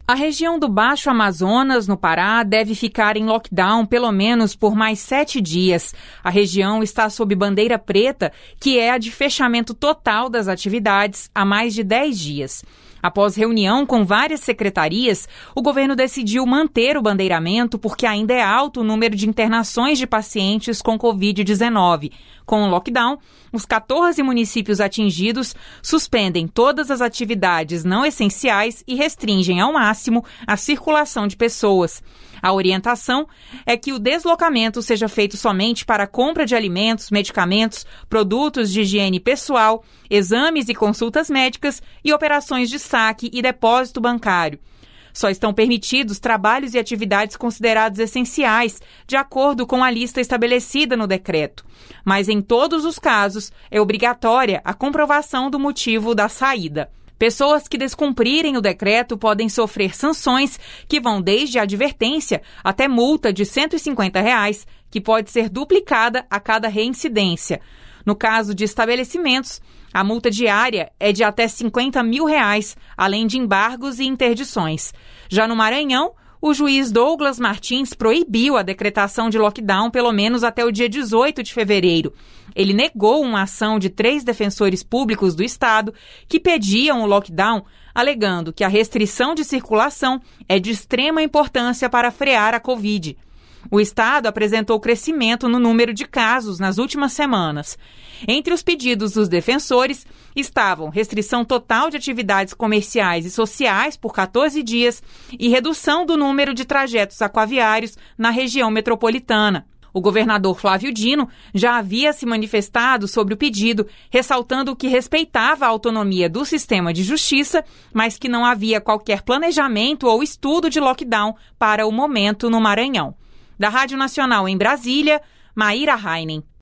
A região do Baixo Amazonas, no Pará, deve ficar em lockdown pelo menos por mais 7 dias. A região está sob bandeira preta, que é a de fechamento total das atividades há mais de 10 dias. Após reunião com várias secretarias, o governo decidiu manter o bandeiramento porque ainda é alto o número de internações de pacientes com Covid-19. Com o lockdown, os 14 municípios atingidos suspendem todas as atividades não essenciais e restringem ao máximo a circulação de pessoas. A orientação é que o deslocamento seja feito somente para a compra de alimentos, medicamentos, produtos de higiene pessoal, exames e consultas médicas e operações de saque e depósito bancário. Só estão permitidos trabalhos e atividades considerados essenciais, de acordo com a lista estabelecida no decreto. Mas, em todos os casos, é obrigatória a comprovação do motivo da saída. Pessoas que descumprirem o decreto podem sofrer sanções que vão desde a advertência até multa de R$ 150, que pode ser duplicada a cada reincidência. No caso de estabelecimentos, a multa diária é de até R$ 50 mil, além de embargos e interdições. Já no Maranhão, o juiz Douglas Martins proibiu a decretação de lockdown pelo menos até o dia 18 de fevereiro. Ele negou uma ação de 3 defensores públicos do estado que pediam o lockdown, alegando que a restrição de circulação é de extrema importância para frear a Covid. O estado apresentou crescimento no número de casos nas últimas semanas. Entre os pedidos dos defensores estavam restrição total de atividades comerciais e sociais por 14 dias e redução do número de trajetos aquaviários na região metropolitana. O governador Flávio Dino já havia se manifestado sobre o pedido, ressaltando que respeitava a autonomia do sistema de justiça, mas que não havia qualquer planejamento ou estudo de lockdown para o momento no Maranhão. Da Rádio Nacional em Brasília, Maíra Heinen.